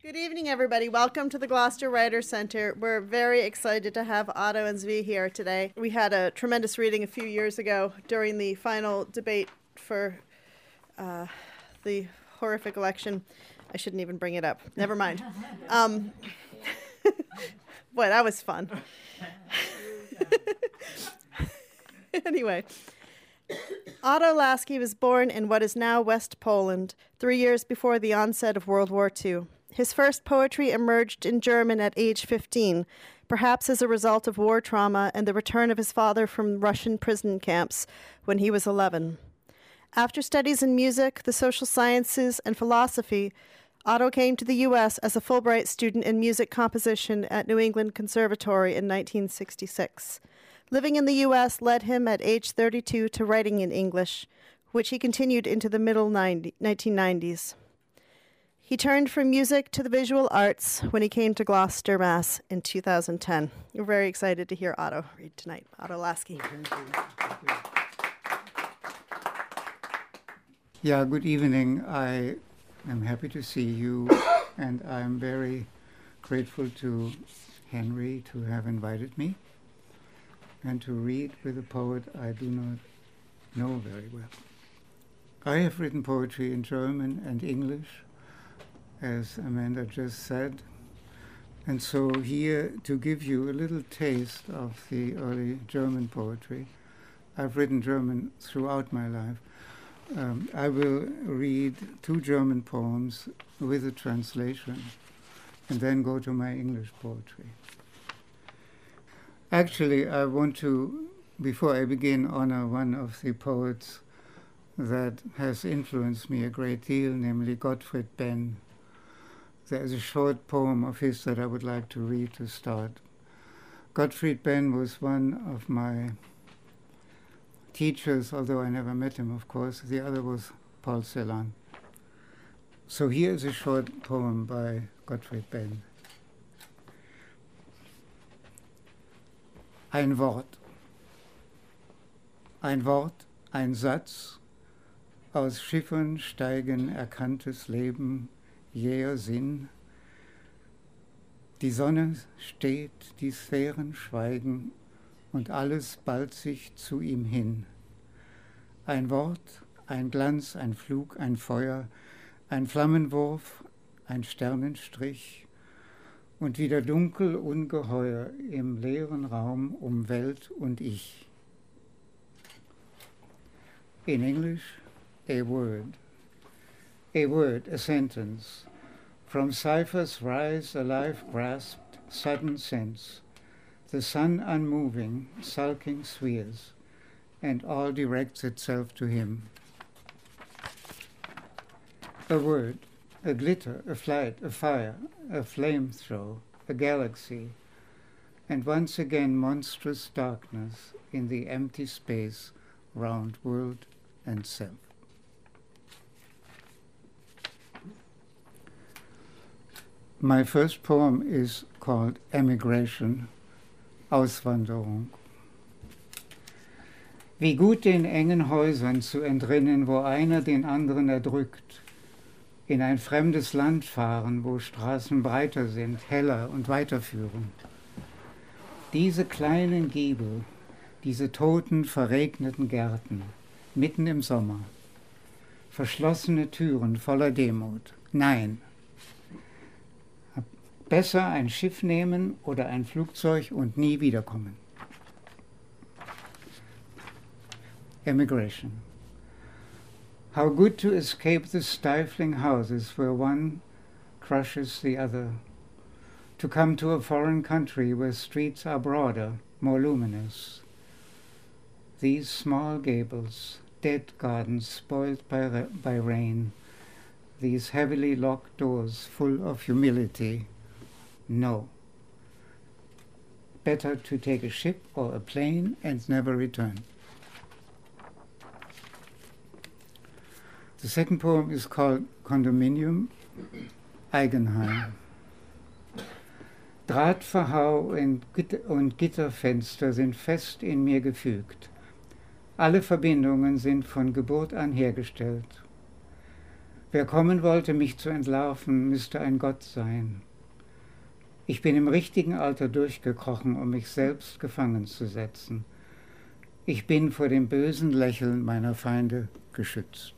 Good evening, everybody. Welcome to the Gloucester Writers Center. We're very excited to have Otto and Zvi here today. We had a tremendous reading a few years ago during the final debate for the horrific election. I shouldn't even bring it up. Never mind. Boy, that was fun. Anyway, Otto Lasky was born in what is now West Poland, 3 years before the onset of World War II. His first poetry emerged in German at age 15, perhaps as a result of war trauma and the return of his father from Russian prison camps when he was 11. After studies in music, the social sciences, and philosophy, Otto came to the U.S. as a Fulbright student in music composition at New England Conservatory in 1966. Living in the U.S. led him at age 32 to writing in English, which he continued into the middle 1990s. He turned from music to the visual arts when he came to Gloucester, Mass. in 2010. We're very excited to hear Otto read tonight. Otto Lasky. Thank you. Yeah, good evening. I am happy to see you, and I'm very grateful to Henry to have invited me and to read with a poet I do not know very well. I have written poetry in German and English, as Amanda just said. And so here, to give you a little taste of the early German poetry, I've written German throughout my life. I will read 2 German poems with a translation and then go to my English poetry. Actually, I want to, before I begin, honor one of the poets that has influenced me a great deal, namely Gottfried Benn. There is a short poem of his that I would like to read to start. Gottfried Benn was one of my teachers, although I never met him, of course. The other was Paul Celan. So here is a short poem by Gottfried Benn. Ein Wort. Ein Wort, ein Satz, aus Schiffern steigen erkanntes Leben, jäher Sinn. Die Sonne steht, die Sphären schweigen, und alles ballt sich zu ihm hin. Ein Wort, ein Glanz, ein Flug, ein Feuer, ein Flammenwurf, ein Sternenstrich und wieder dunkel ungeheuer im leeren Raum um Welt und Ich. In English, a word, a sentence. From ciphers rise a life grasped, sudden sense. The sun unmoving, sulking spheres, and all directs itself to him. A word, a glitter, a flight, a fire, a flame throw, a galaxy, and once again monstrous darkness in the empty space round world and self. My first poem is called Emigration, Auswanderung. Wie gut den engen Häusern zu entrinnen, wo einer den anderen erdrückt, in ein fremdes Land fahren, wo Straßen breiter sind, heller und weiterführend. Diese kleinen Giebel, diese toten, verregneten Gärten, mitten im Sommer, verschlossene Türen voller Demut. Nein. Besser ein Schiff nehmen oder ein Flugzeug und nie wiederkommen. Emigration. How good to escape the stifling houses where one crushes the other. To come to a foreign country where streets are broader, more luminous. These small gables, dead gardens spoiled by rain. These heavily locked doors full of humility. No. Better to take a ship or a plane and never return. The second poem is called Condominium, Eigenheim. Drahtverhau und Gitterfenster sind fest in mir gefügt. Alle Verbindungen sind von Geburt an hergestellt. Wer kommen wollte, mich zu entlarven, müsste ein Gott sein. Ich bin im richtigen Alter durchgekrochen, um mich selbst gefangen zu setzen. Ich bin vor dem bösen Lächeln meiner Feinde geschützt.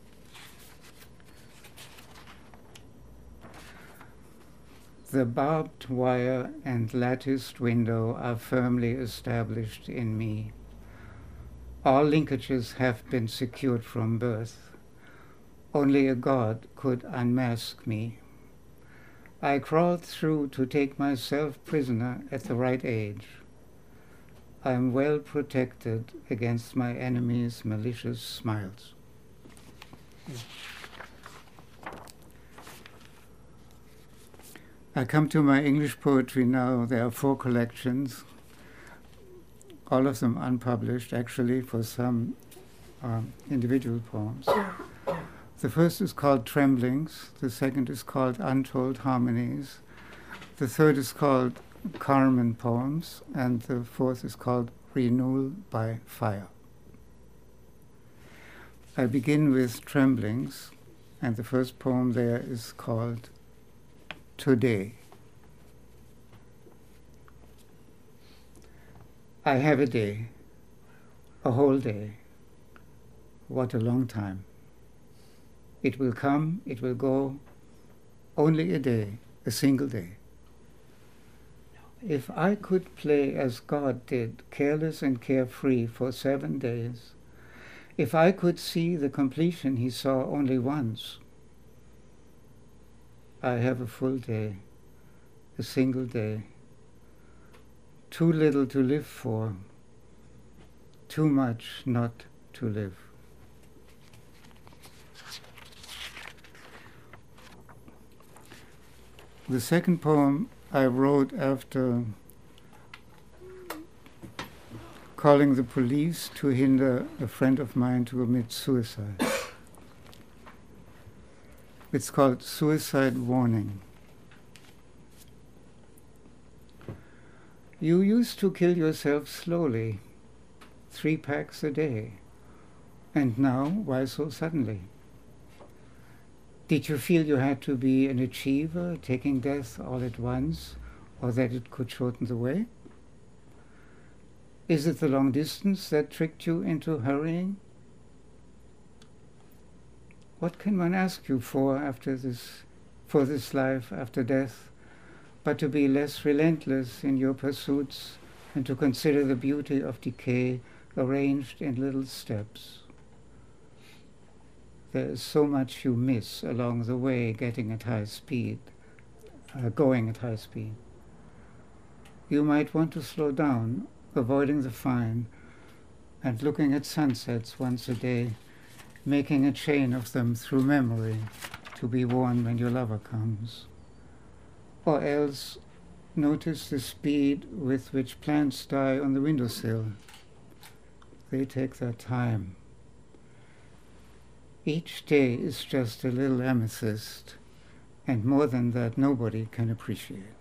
The barbed wire and latticed window are firmly established in me. All linkages have been secured from birth. Only a God could unmask me. I crawled through to take myself prisoner at the right age. I am well protected against my enemies' malicious smiles. I come to my English poetry now. There are 4 collections, all of them unpublished, actually, for some individual poems. The first is called Tremblings, the second is called Untold Harmonies, the third is called Carmen Poems, and the fourth is called Renewal by Fire. I begin with Tremblings, and the first poem there is called Today. I have a day, a whole day. What a long time. It will come, it will go, only a day, a single day. If I could play as God did, careless and carefree for 7 days, if I could see the completion he saw only once, I have a full day, a single day, too little to live for, too much not to live. The second poem I wrote after calling the police to hinder a friend of mine to commit suicide. It's called Suicide Warning. You used to kill yourself slowly, 3 packs a day. And now, why so suddenly? Did you feel you had to be an achiever, taking death all at once, or that it could shorten the way? Is it the long distance that tricked you into hurrying? What can one ask you for this life after death, but to be less relentless in your pursuits and to consider the beauty of decay arranged in little steps? There is so much you miss along the way going at high speed. You might want to slow down, avoiding the fine, and looking at sunsets once a day, making a chain of them through memory to be worn when your lover comes. Or else notice the speed with which plants die on the windowsill. They take their time. Each day is just a little amethyst, and more than that nobody can appreciate.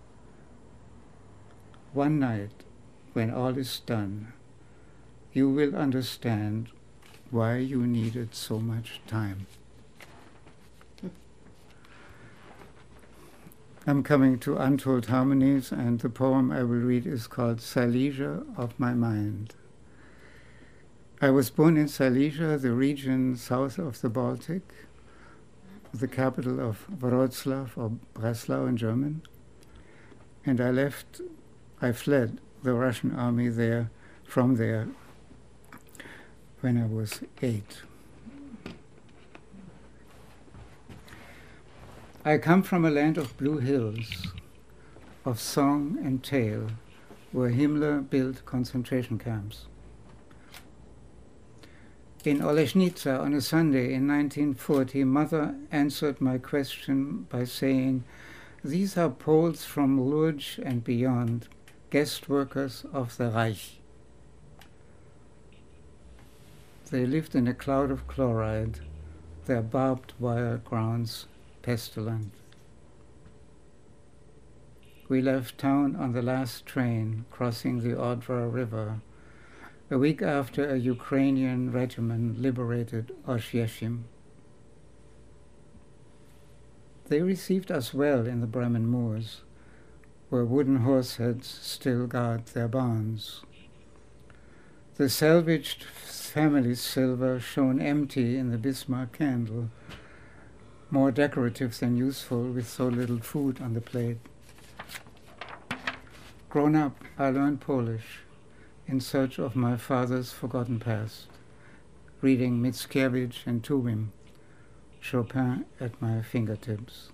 One night, when all is done, you will understand why you needed so much time. I'm coming to Untold Harmonies, and the poem I will read is called Silesia of My Mind. I was born in Silesia, the region south of the Baltic, the capital of Wrocław or Breslau in German, and I fled the Russian army from there when I was 8. I come from a land of blue hills, of song and tale, where Himmler built concentration camps. In Olesnica on a Sunday in 1940, Mother answered my question by saying, "These are Poles from Lodz and beyond, guest workers of the Reich." They lived in a cloud of chloride, their barbed wire grounds pestilent. We left town on the last train, crossing the Odra River, a week after a Ukrainian regiment liberated Osheshim. They received us well in the Bremen moors, where wooden horse heads still guard their barns. The salvaged family silver shone empty in the Bismarck candle, more decorative than useful with so little food on the plate. Grown up, I learned Polish in search of my father's forgotten past, reading Mickiewicz and Tuwim, Chopin at my fingertips.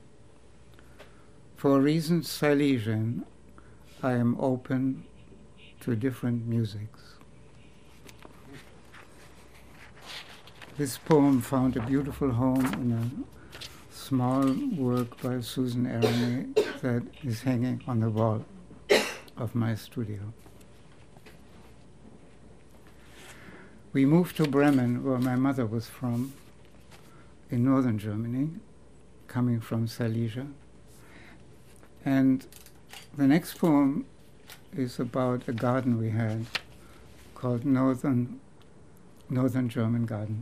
For reasons Silesian, I am open to different musics. This poem found a beautiful home in a small work by Susan Aroney that is hanging on the wall of my studio. We moved to Bremen, where my mother was from, in northern Germany, coming from Silesia. And the next poem is about a garden we had called Northern German Garden.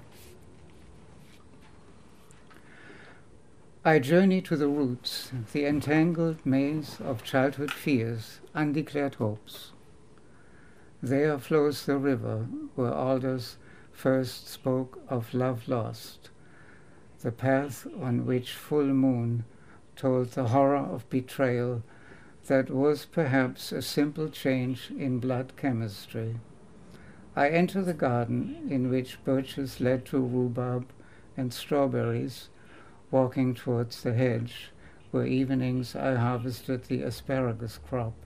I journey to the roots, the entangled maze of childhood fears, undeclared hopes. There flows the river where alders first spoke of love lost, the path on which full moon told the horror of betrayal that was perhaps a simple change in blood chemistry. I enter the garden in which birches led to rhubarb and strawberries, walking towards the hedge where evenings I harvested the asparagus crop.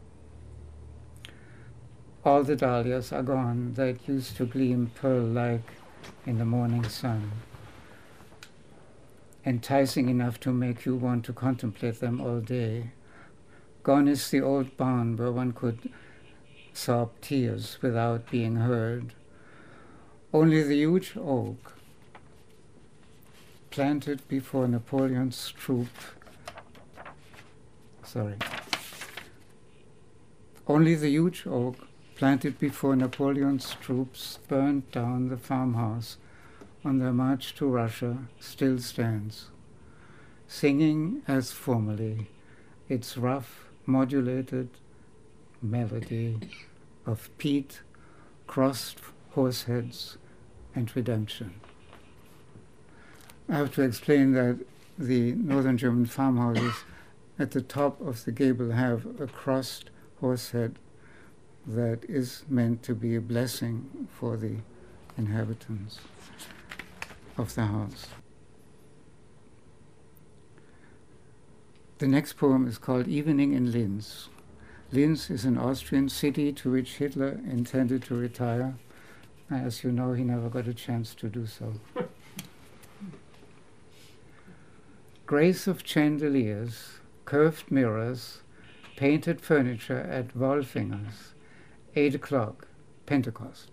All the dahlias are gone that used to gleam pearl-like in the morning sun, enticing enough to make you want to contemplate them all day. Gone is the old barn where one could sob tears without being heard. Only the huge oak, planted before Napoleon's Only the huge oak, planted before Napoleon's troops burned down the farmhouse on their march to Russia, still stands, singing as formerly its rough, modulated melody of peat, crossed horseheads, and redemption. I have to explain that the northern German farmhouses at the top of the gable have a crossed horsehead that is meant to be a blessing for the inhabitants of the house. The next poem is called Evening in Linz. Linz is an Austrian city to which Hitler intended to retire. As you know, he never got a chance to do so. Grace of chandeliers, curved mirrors, painted furniture at Wolfinger's, 8 o'clock, Pentecost.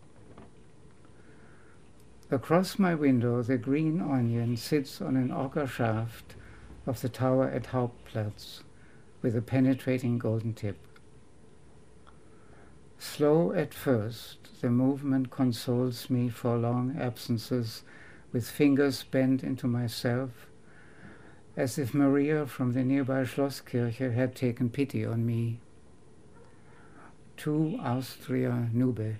Across my window, the green onion sits on an ochre shaft of the tower at Hauptplatz with a penetrating golden tip. Slow at first, the movement consoles me for long absences with fingers bent into myself, as if Maria from the nearby Schlosskirche had taken pity on me. To Austria Nube.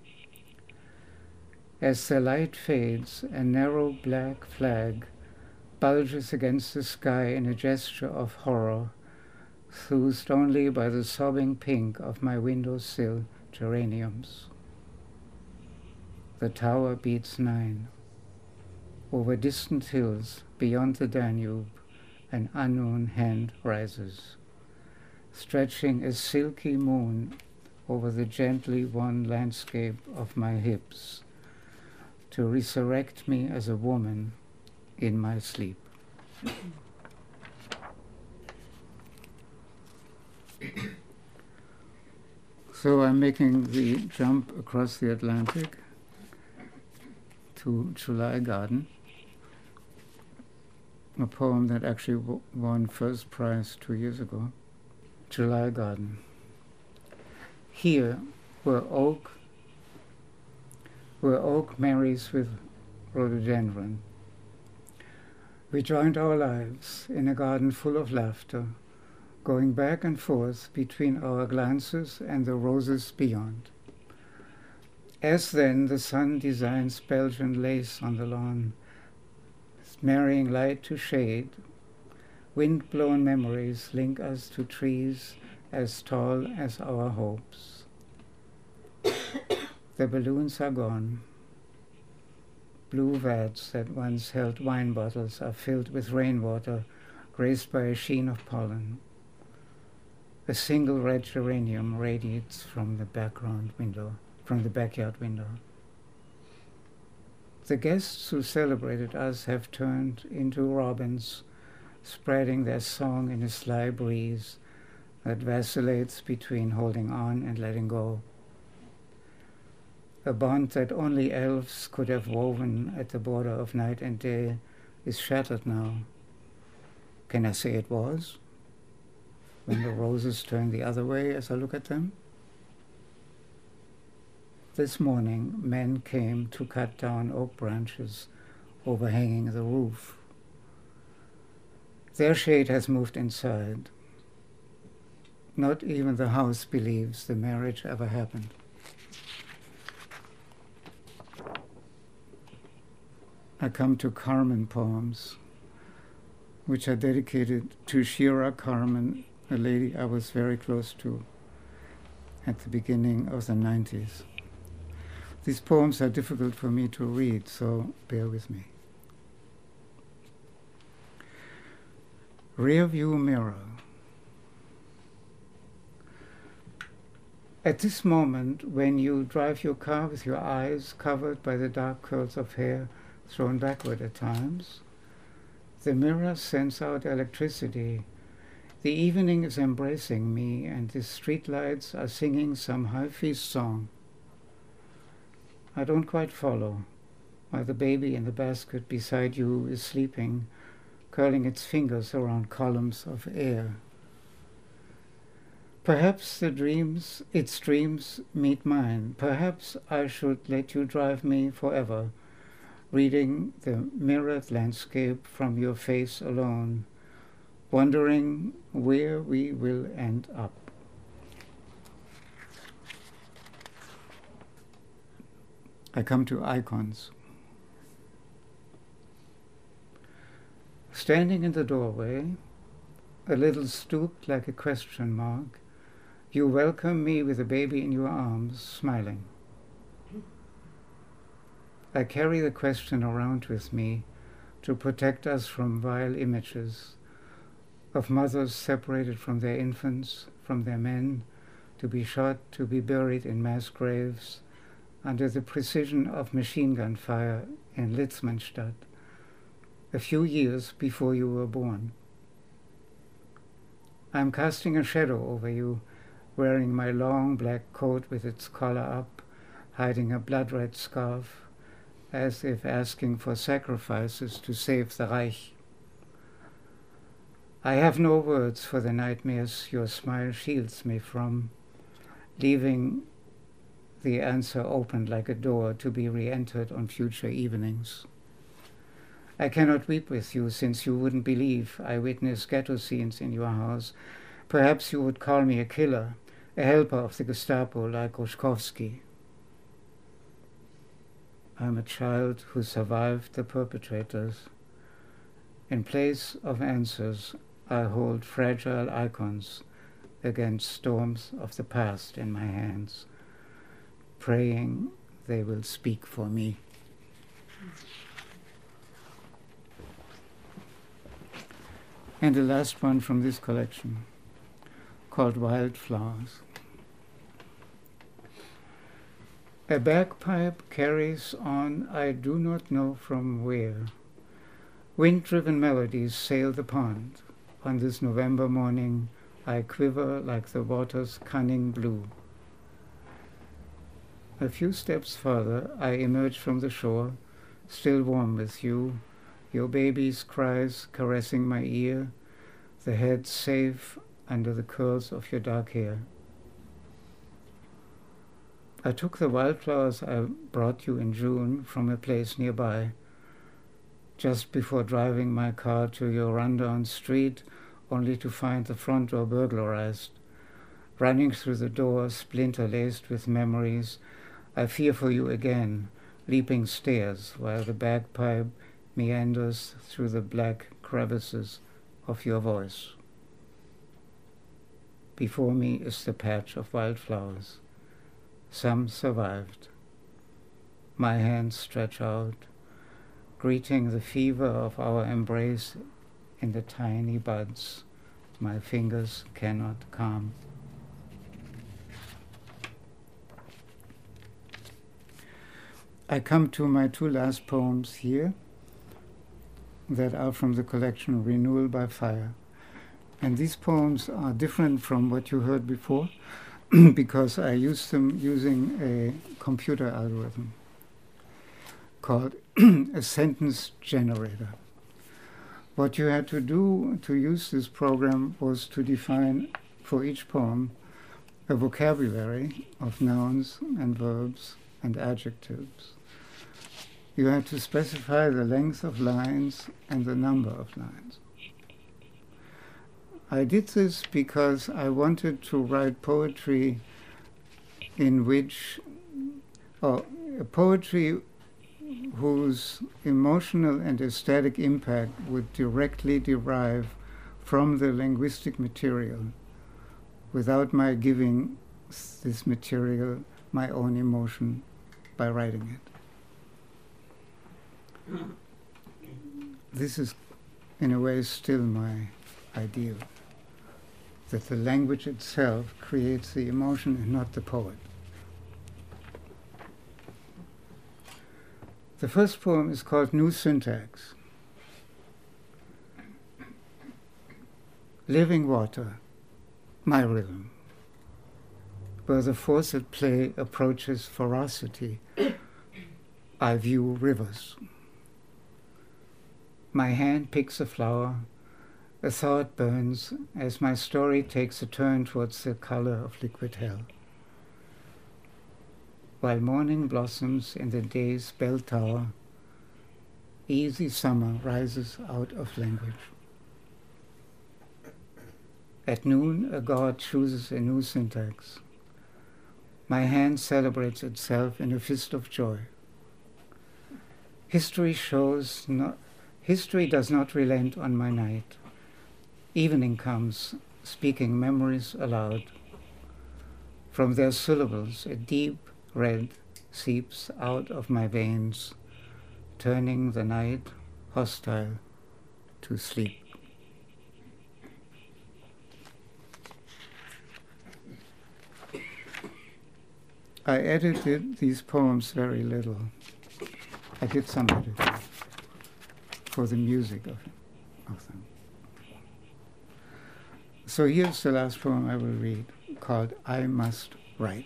As the light fades, a narrow black flag bulges against the sky in a gesture of horror, soothed only by the sobbing pink of my windowsill geraniums. The tower beats 9. Over distant hills beyond the Danube, an unknown hand rises, stretching a silky moon over the gently won landscape of my hips, to resurrect me as a woman in my sleep. So I'm making the jump across the Atlantic to July Garden, a poem that actually won first prize 2 years ago. July Garden. Here, where oak marries with rhododendron, We joined our lives in a garden full of laughter, going back and forth between our glances and the roses beyond. As then, the sun designs Belgian lace on the lawn, marrying light to shade. Wind-blown memories link us to trees as tall as our hopes. The balloons are gone. Blue vats that once held wine bottles are filled with rainwater, graced by a sheen of pollen. A single red geranium radiates from the backyard window. The guests who celebrated us have turned into robins, spreading their song in a sly breeze that vacillates between holding on and letting go. A bond that only elves could have woven at the border of night and day is shattered now. Can I say it was? When the roses turn the other way as I look at them? This morning, men came to cut down oak branches overhanging the roof. Their shade has moved inside. Not even the house believes the marriage ever happened. I come to Carmen poems, which are dedicated to Shira Carmen, a lady I was very close to at the beginning of the 90s. These poems are difficult for me to read, so bear with me. Rearview mirror. At this moment, when you drive your car with your eyes covered by the dark curls of hair thrown backward at times, the mirror sends out electricity. The evening is embracing me, and the streetlights are singing some Hafiz song. I don't quite follow, while the baby in the basket beside you is sleeping, curling its fingers around columns of air. Perhaps its dreams meet mine. Perhaps I should let you drive me forever, reading the mirrored landscape from your face alone, wondering where we will end up. I come to icons. Standing in the doorway, a little stooped like a question mark, you welcome me with a baby in your arms, smiling. I carry the question around with me to protect us from vile images of mothers separated from their infants, from their men, to be shot, to be buried in mass graves under the precision of machine gun fire in Litzmannstadt, a few years before you were born. I'm casting a shadow over you, wearing my long black coat with its collar up, hiding a blood-red scarf, as if asking for sacrifices to save the Reich. I have no words for the nightmares your smile shields me from, leaving the answer opened like a door to be re-entered on future evenings. I cannot weep with you, since you wouldn't believe I witness ghetto scenes in your house. Perhaps you would call me a killer, a helper of the Gestapo like Roszkowski. I'm a child who survived the perpetrators. In place of answers, I hold fragile icons against storms of the past in my hands, praying they will speak for me. And the last one from this collection, called Wildflowers. A bagpipe carries on I do not know from where. Wind-driven melodies sail the pond. On this November morning, I quiver like the water's cunning blue. A few steps further, I emerge from the shore, still warm with you, your baby's cries caressing my ear, the head safe under the curls of your dark hair. I took the wildflowers I brought you in June from a place nearby. just before driving my car to your rundown street, only to find the front door burglarized. Running through the door, splinter-laced with memories, I fear for you again, leaping stairs while the bagpipe meanders through the black crevices of your voice. Before me is the patch of wildflowers. Some survived. My hands stretch out, greeting the fever of our embrace in the tiny buds my fingers cannot calm. I come to my two last poems here that are from the collection Renewal by Fire. And these poems are different from what you heard before because I used them using a computer algorithm called a sentence generator. What you had to do to use this program was to define for each poem a vocabulary of nouns and verbs and adjectives. You had to specify the length of lines and the number of lines. I did this because I wanted to write poetry in which, poetry whose emotional and aesthetic impact would directly derive from the linguistic material without my giving this material my own emotion by writing it. This is, in a way, still my ideal, that the language itself creates the emotion and not the poet. The first poem is called New Syntax. Living water, my rhythm, where the force at play approaches ferocity, I view rivers. My hand picks a flower, a thought burns as my story takes a turn towards the color of liquid hell. While morning blossoms in the day's bell tower, easy summer rises out of language. At noon, a god chooses a new syntax. My hand celebrates itself in a fist of joy. History does not relent on my night. Evening comes, speaking memories aloud. From their syllables, a deep red seeps out of my veins, turning the night hostile to sleep. I edited these poems very little. I did some editing for the music of them. So here's the last poem I will read, called I Must Write.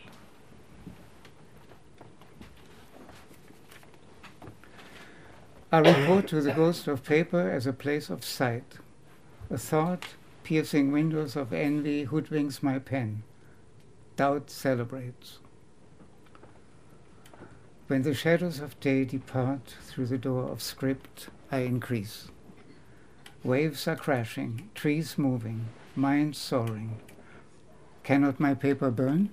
I report to the ghost of paper as a place of sight. A thought, piercing windows of envy, hoodwinks my pen. Doubt celebrates. When the shadows of day depart through the door of script, I increase. Waves are crashing, trees moving, mind soaring. Cannot my paper burn?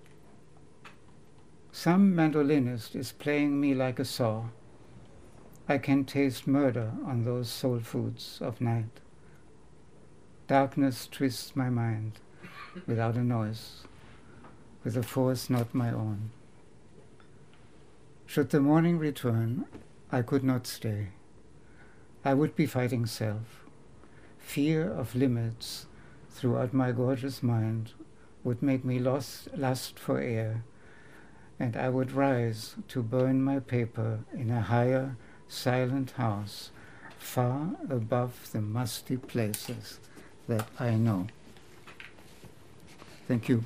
Some mandolinist is playing me like a saw. I can taste murder on those soul foods of night. Darkness twists my mind without a noise, with a force not my own. Should the morning return, I could not stay. I would be fighting self. Fear of limits throughout my gorgeous mind would make me lust for air, and I would rise to burn my paper in a higher, silent house, far above the musty places that I know. Thank you.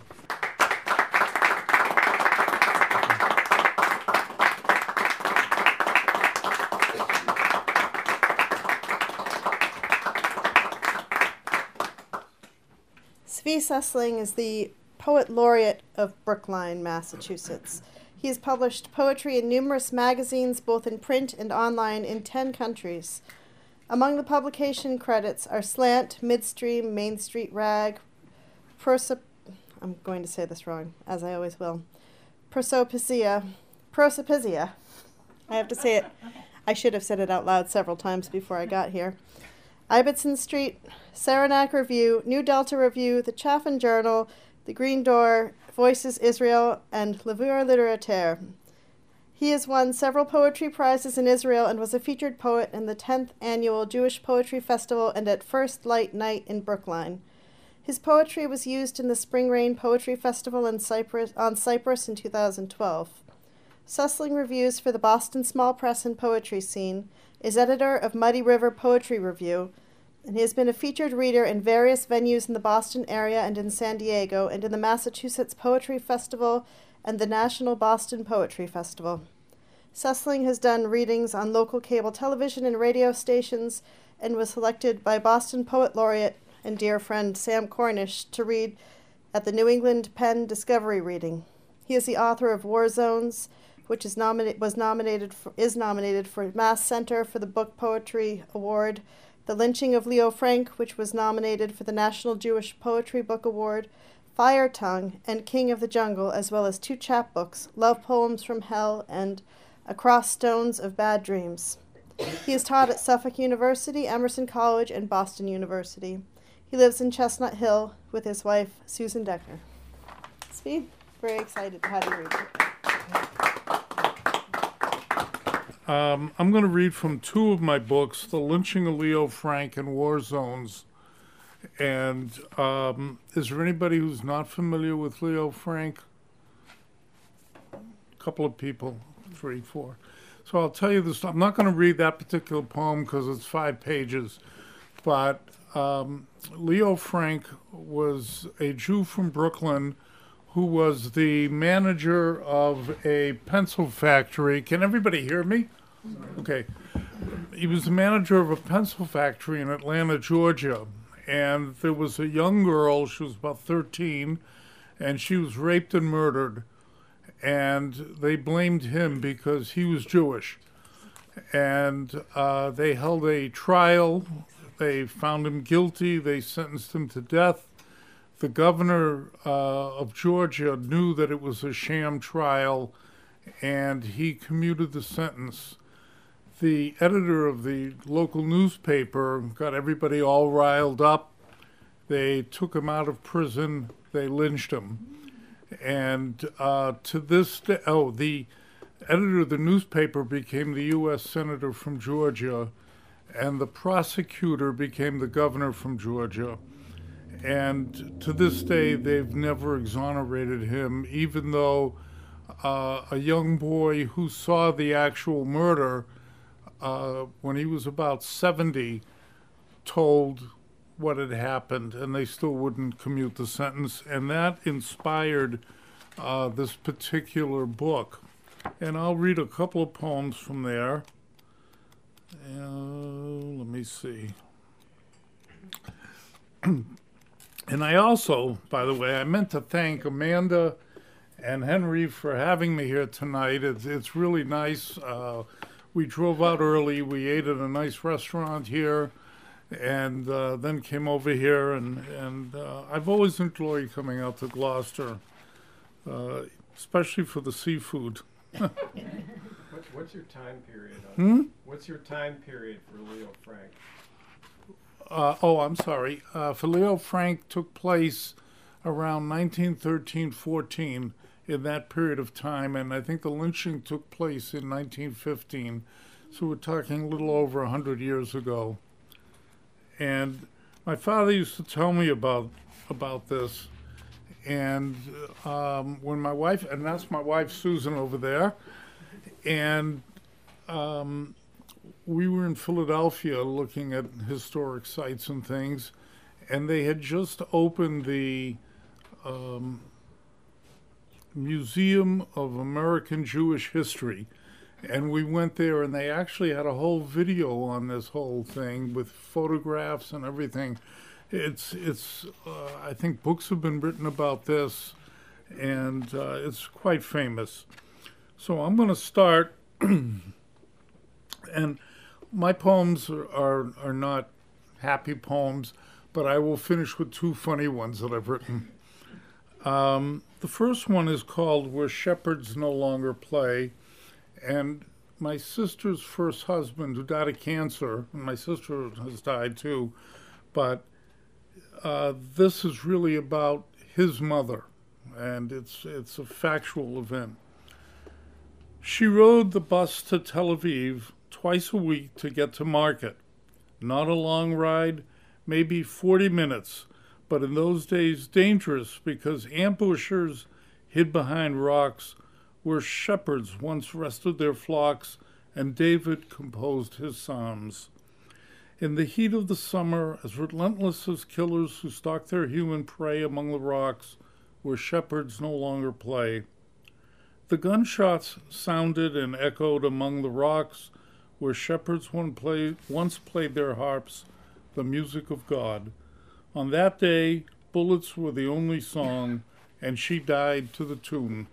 Zvi Sussling is the Poet Laureate of Brookline, Massachusetts. He has published poetry in numerous magazines, both in print and online, in 10 countries. Among the publication credits are Slant, Midstream, Main Street Rag, I'm going to say this wrong, as I always will, Prosopisia. I have to say it. I should have said it out loud several times before I got here. Ibbotson Street, Saranac Review, New Delta Review, The Chaffin Journal, The Green Door, Voices Israel, and Levure Littéraire. He has won several poetry prizes in Israel and was a featured poet in the 10th Annual Jewish Poetry Festival and at First Light Night in Brookline. His poetry was used in the Spring Rain Poetry Festival on Cyprus in 2012. Sussling reviews for the Boston Small Press and Poetry Scene, is editor of Muddy River Poetry Review, and he has been a featured reader in various venues in the Boston area and in San Diego, and in the Massachusetts Poetry Festival and the National Boston Poetry Festival. Sussling has done readings on local cable television and radio stations and was selected by Boston Poet Laureate and dear friend Sam Cornish to read at the New England Penn Discovery Reading. He is the author of War Zones, which is nominated for Mass Center for the Book Poetry Award, The Lynching of Leo Frank, which was nominated for the National Jewish Poetry Book Award, Fire Tongue, and King of the Jungle, as well as 2 chapbooks, Love Poems from Hell and Across Stones of Bad Dreams. He is taught at Suffolk University, Emerson College, and Boston University. He lives in Chestnut Hill with his wife, Susan Decker. Speed, very excited to have you read it. I'm going to read from 2 of my books, The Lynching of Leo Frank and War Zones. And is there anybody who's not familiar with Leo Frank? A couple of people, 3, 4. So I'll tell you this. I'm not going to read that particular poem because it's 5 pages. But Leo Frank was a Jew from Brooklyn who was the manager of a pencil factory. Can everybody hear me? Okay. He was the manager of a pencil factory in Atlanta, Georgia. And there was a young girl, she was about 13, and she was raped and murdered. And they blamed him because he was Jewish. And they held a trial. They found him guilty. They sentenced him to death. The governor of Georgia knew that it was a sham trial, and he commuted the sentence. The editor of the local newspaper got everybody all riled up. They took him out of prison. They lynched him. And to this day, the editor of the newspaper became the U.S. Senator from Georgia, and the prosecutor became the governor from Georgia. And to this day, they've never exonerated him, even though a young boy who saw the actual murder when he was about 70 told what had happened, and they still wouldn't commute the sentence. And that inspired this particular book. And I'll read a couple of poems from there. Let me see. And I also, by the way, I meant to thank Amanda and Henry for having me here tonight. It's really nice. We drove out early. We ate at a nice restaurant here, and then came over here. And I've always enjoyed coming out to Gloucester, especially for the seafood. What's your time period? What's your time period for Leo Frank? I'm sorry. For Leo Frank took place around 1913-14 in that period of time, and I think the lynching took place in 1915. So we're talking a little over 100 years ago. And my father used to tell me about this. And when my wife, and that's my wife Susan over there, and we were in Philadelphia looking at historic sites and things, and they had just opened the Museum of American Jewish History. And we went there, and they actually had a whole video on this whole thing with photographs and everything. I think books have been written about this, and it's quite famous. So I'm going to start, and my poems are not happy poems, but I will finish with two funny ones that I've written. The first one is called Where Shepherds No Longer Play, and my sister's first husband, who died of cancer, and my sister has died too, but this is really about his mother, and it's a factual event. She rode the bus to Tel Aviv twice a week to get to market. Not a long ride, maybe 40 minutes, but in those days dangerous because ambushers hid behind rocks where shepherds once rested their flocks and David composed his psalms. In the heat of the summer, as relentless as killers who stalk their human prey among the rocks where shepherds no longer play, the gunshots sounded and echoed among the rocks where shepherds once played their harps, the music of God. On that day, bullets were the only song, and she died to the tune.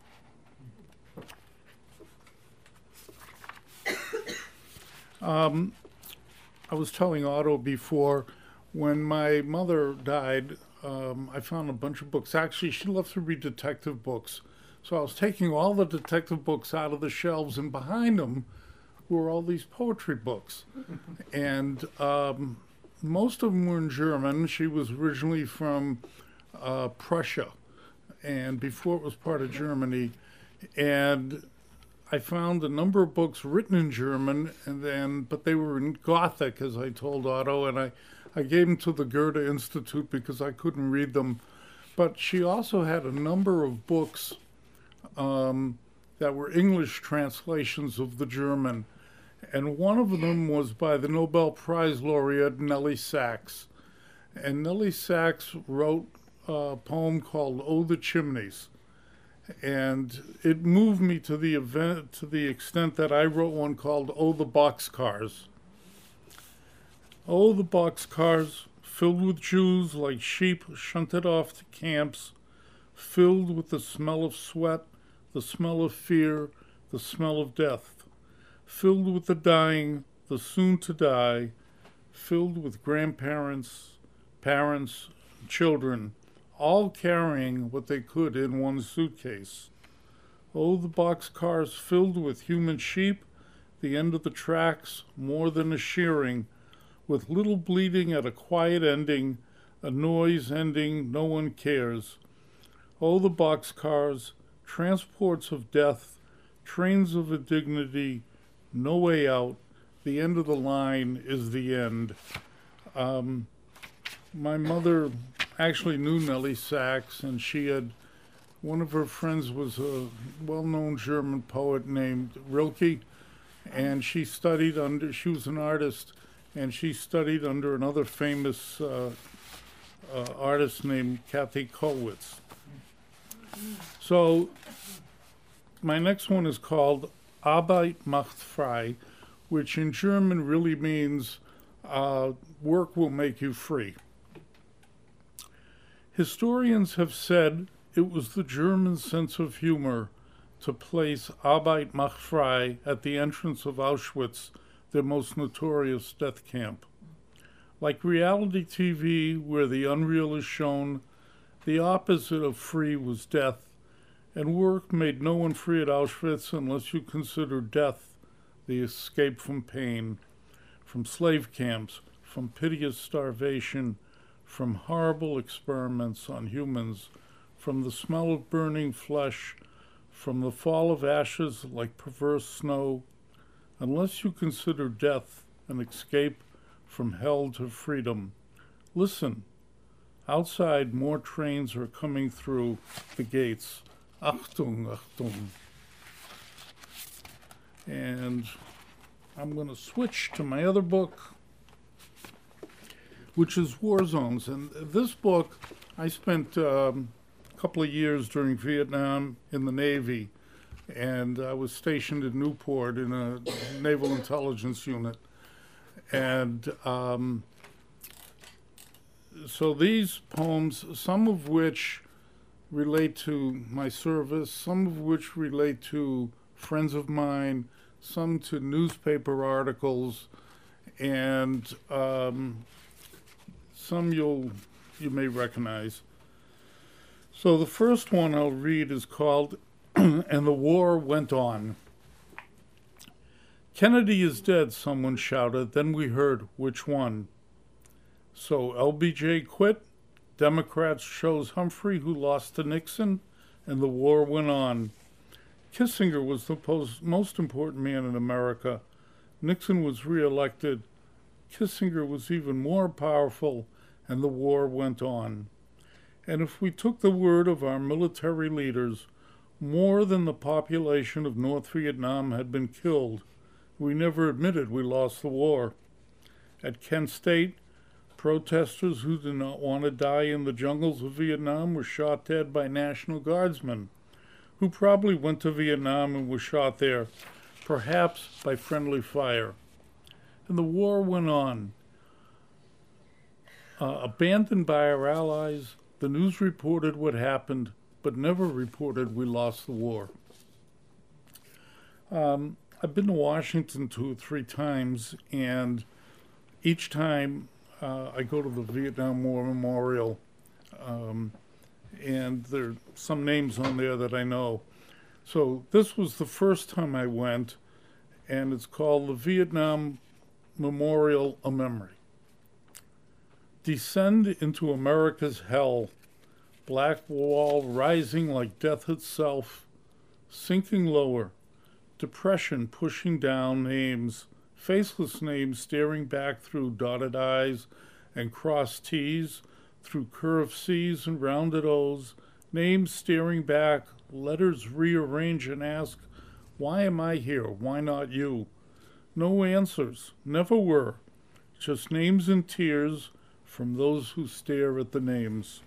I was telling Otto before, when my mother died, I found a bunch of books. Actually, she loved to read detective books. So I was taking all the detective books out of the shelves, and behind them were all these poetry books. And most of them were in German. She was originally from Prussia, and before it was part of Germany. And I found a number of books written in German, but they were in Gothic, as I told Otto, and I gave them to the Goethe Institute because I couldn't read them. But she also had a number of books that were English translations of the German. And one of them was by the Nobel Prize laureate Nelly Sachs. And Nelly Sachs wrote a poem called Oh, the Chimneys. And it moved me to the extent that I wrote one called Oh, the Boxcars. Oh, the boxcars, filled with Jews like sheep shunted off to camps, filled with the smell of sweat, the smell of fear, the smell of death, filled with the dying, the soon to die, filled with grandparents, parents, children, all carrying what they could in one suitcase. Oh, the boxcars filled with human sheep, the end of the tracks, more than a shearing, with little bleeding at a quiet ending, a noise ending no one cares. Oh, the boxcars, transports of death, trains of indignity, no way out, the end of the line is the end. My mother actually knew Nelly Sachs, and one of her friends was a well-known German poet named Rilke, and she was an artist, and she studied under another famous artist named Kathy Kollwitz. So my next one is called Arbeit macht frei, which in German really means work will make you free. Historians have said it was the German sense of humor to place Arbeit macht frei at the entrance of Auschwitz, their most notorious death camp. Like reality TV, where the unreal is shown, the opposite of free was death, and work made no one free at Auschwitz unless you consider death the escape from pain, from slave camps, from piteous starvation, from horrible experiments on humans, from the smell of burning flesh, from the fall of ashes like perverse snow, unless you consider death an escape from hell to freedom. Listen, outside more trains are coming through the gates. Achtung, Achtung. And I'm going to switch to my other book, which is War Zones. And this book, I spent a couple of years during Vietnam in the Navy, and I was stationed in Newport in a naval intelligence unit. And so these poems, some of which relate to my service, some of which relate to friends of mine, some to newspaper articles, and some you may recognize. So the first one I'll read is called "And the War Went On." "Kennedy is dead," someone shouted. Then we heard, "Which one?" So LBJ quit, Democrats chose Humphrey, who lost to Nixon, and the war went on. Kissinger was the most important man in America. Nixon was reelected. Kissinger was even more powerful, and the war went on. And if we took the word of our military leaders, more than the population of North Vietnam had been killed. We never admitted we lost the war. At Kent State, protesters who did not want to die in the jungles of Vietnam were shot dead by National Guardsmen, who probably went to Vietnam and were shot there, perhaps by friendly fire. And the war went on. Abandoned by our allies, the news reported what happened, but never reported we lost the war. I've been to Washington 2 or 3 times, and each time I go to the Vietnam War Memorial, and there are some names on there that I know. So this was the first time I went, and it's called the Vietnam Memorial, a Memory. Descend into America's hell, black wall rising like death itself, sinking lower, depression pushing down names, faceless names staring back through dotted I's and crossed T's, through curved C's and rounded O's, names staring back, letters rearrange and ask, why am I here? Why not you? No answers, never were, just names and tears from those who stare at the names.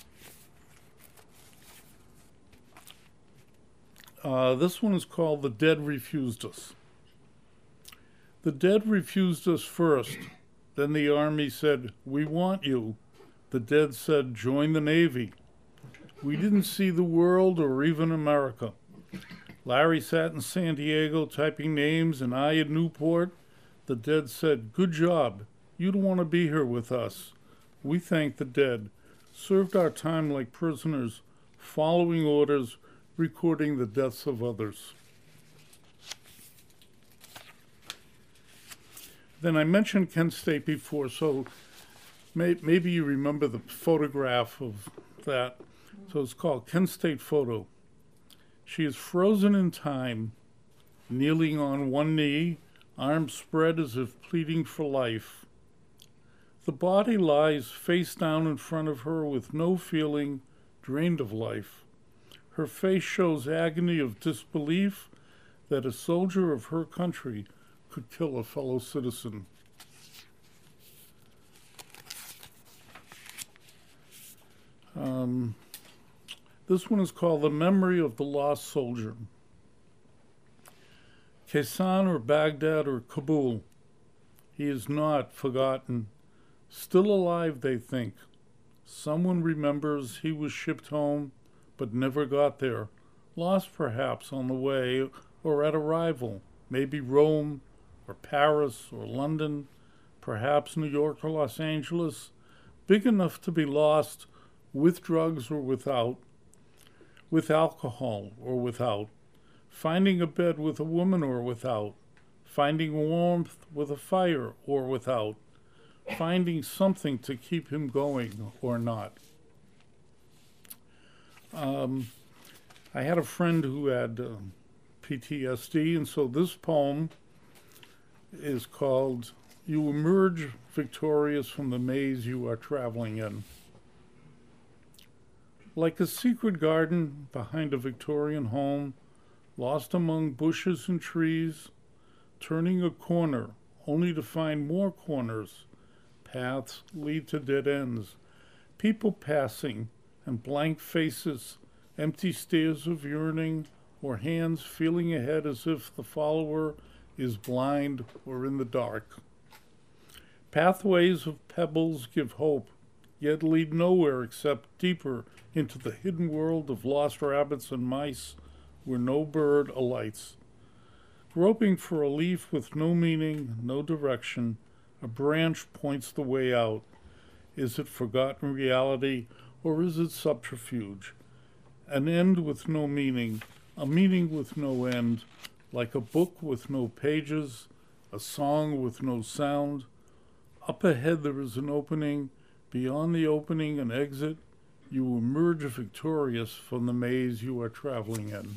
This one is called "The Dead Refused Us." The dead refused us first. Then the Army said, "We want you." The dead said, "Join the Navy." We didn't see the world or even America. Larry sat in San Diego typing names, and I at Newport. The dead said, "Good job. You don't want to be here with us." We thanked the dead, served our time like prisoners, following orders, recording the deaths of others. Then I mentioned Kent State before, so maybe you remember the photograph of that. So it's called Kent State Photo. She is frozen in time, kneeling on one knee, arms spread as if pleading for life. The body lies face down in front of her with no feeling, drained of life. Her face shows agony of disbelief that a soldier of her country could kill a fellow citizen. This one is called "The Memory of the Lost Soldier." Khe Sanh or Baghdad or Kabul, he is not forgotten. Still alive, they think. Someone remembers he was shipped home, but never got there. Lost perhaps on the way or at arrival, maybe Rome or Paris or London, perhaps New York or Los Angeles, big enough to be lost with drugs or without, with alcohol or without, finding a bed with a woman or without, finding warmth with a fire or without, finding something to keep him going or not. I had a friend who had PTSD, and so this poem is called "You Emerge Victorious from the Maze You Are Traveling In." Like a secret garden behind a Victorian home, lost among bushes and trees, turning a corner only to find more corners. Paths lead to dead ends, people passing, and blank faces, empty stares of yearning, or hands feeling ahead as if the follower is blind or in the dark. Pathways of pebbles give hope, yet lead nowhere except deeper into the hidden world of lost rabbits and mice where no bird alights. Groping for a leaf with no meaning, no direction, a branch points the way out. Is it forgotten reality, or is it subterfuge? An end with no meaning, a meaning with no end, like a book with no pages, a song with no sound. Up ahead there is an opening, beyond the opening an exit. You emerge victorious from the maze you are traveling in.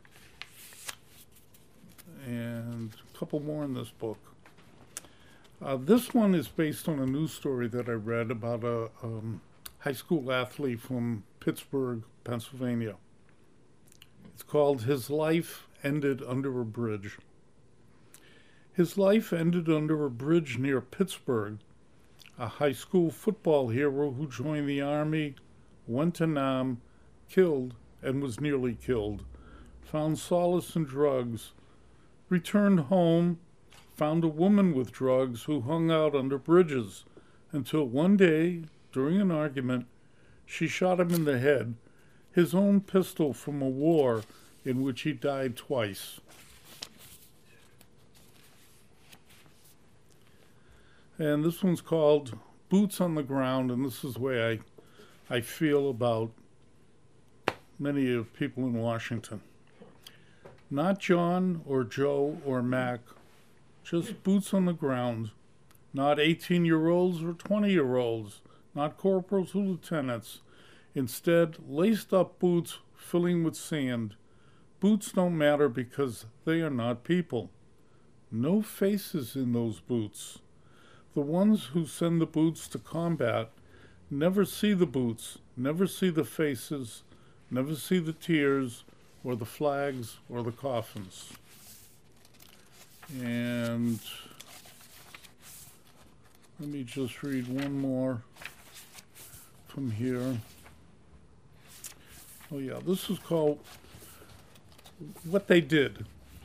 And a couple more in this book. This one is based on a news story that I read about a high school athlete from Pittsburgh, Pennsylvania. It's called His Life Ended Under a Bridge. His life ended under a bridge near Pittsburgh. A high school football hero who joined the Army, went to Nam, killed, and was nearly killed, found solace in drugs, returned home, found a woman with drugs who hung out under bridges, until one day, during an argument, she shot him in the head, his own pistol from a war in which he died twice. And this one's called Boots on the Ground, and this is the way I feel about many of people in Washington. Not John or Joe or Mac, just boots on the ground. Not 18-year-olds or 20-year-olds, not corporals or lieutenants. Instead, laced-up boots filling with sand. Boots don't matter because they are not people. No faces in those boots. The ones who send the boots to combat never see the boots, never see the faces, never see the tears, or the flags, or the coffins. And let me just read one more from here. Oh yeah, this is called What They Did.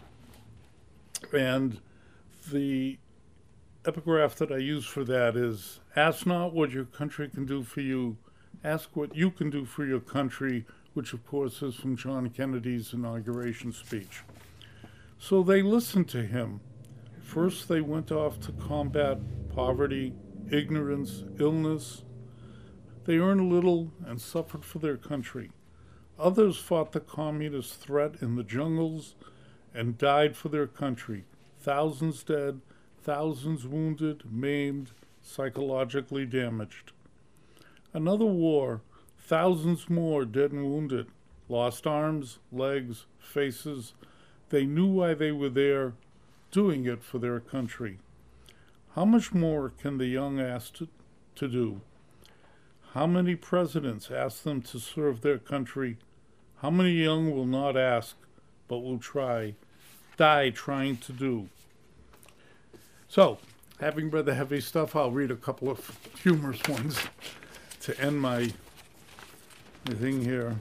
And the epigraph that I use for that is, ask not what your country can do for you, ask what you can do for your country, which of course is from John Kennedy's inauguration speech. So they listened to him. First they went off to combat poverty, ignorance, illness. They earned little and suffered for their country. Others fought the communist threat in the jungles and died for their country. Thousands dead, thousands wounded, maimed, psychologically damaged. Another war, thousands more dead and wounded, lost arms, legs, faces. They knew why they were there, doing it for their country. How much more can the young ask to do? How many presidents ask them to serve their country? How many young will not ask, but will try, die trying to do? So, having read the heavy stuff, I'll read a couple of humorous ones to end my thing here.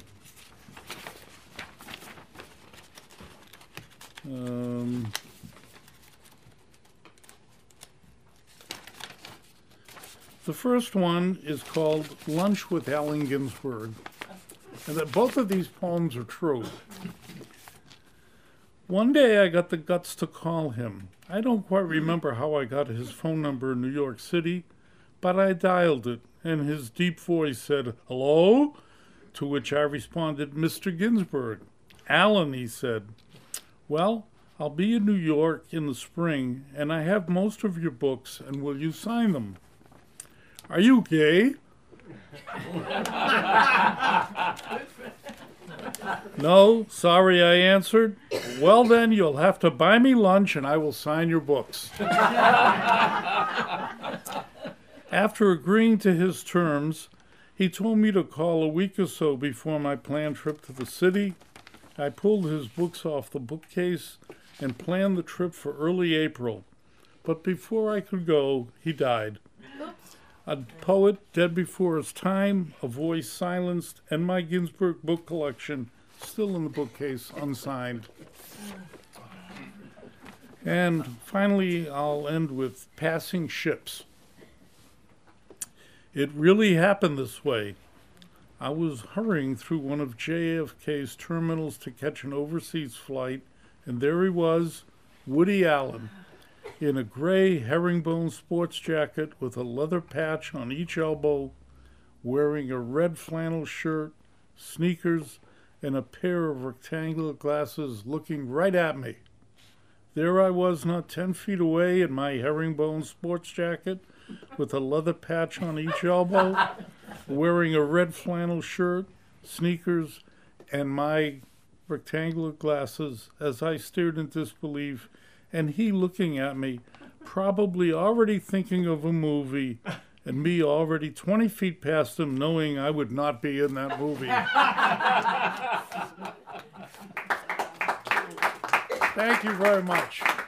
The first one is called Lunch with Allen Ginsberg, and that both of these poems are true. One day I got the guts to call him. I don't quite remember how I got his phone number in New York City, but I dialed it, and his deep voice said, "Hello?" To which I responded, "Mr. Ginsberg." "Allen," he said. "Well, I'll be in New York in the spring, and I have most of your books, and will you sign them?" "Are you gay?" "No, sorry," I answered. "Well, then, you'll have to buy me lunch, and I will sign your books." After agreeing to his terms, he told me to call a week or so before my planned trip to the city. I pulled his books off the bookcase and planned the trip for early April. But before I could go, he died. A poet dead before his time, a voice silenced, and my Ginsberg book collection still in the bookcase, unsigned. And finally, I'll end with Passing Ships. It really happened this way. I was hurrying through one of JFK's terminals to catch an overseas flight, and there he was, Woody Allen, in a gray herringbone sports jacket with a leather patch on each elbow, wearing a red flannel shirt, sneakers, and a pair of rectangular glasses, looking right at me. There I was, not 10 feet away, in my herringbone sports jacket, with a leather patch on each elbow, wearing a red flannel shirt, sneakers, and my rectangular glasses, as I stared in disbelief, and he looking at me, probably already thinking of a movie, and me already 20 feet past him, knowing I would not be in that movie. Thank you very much.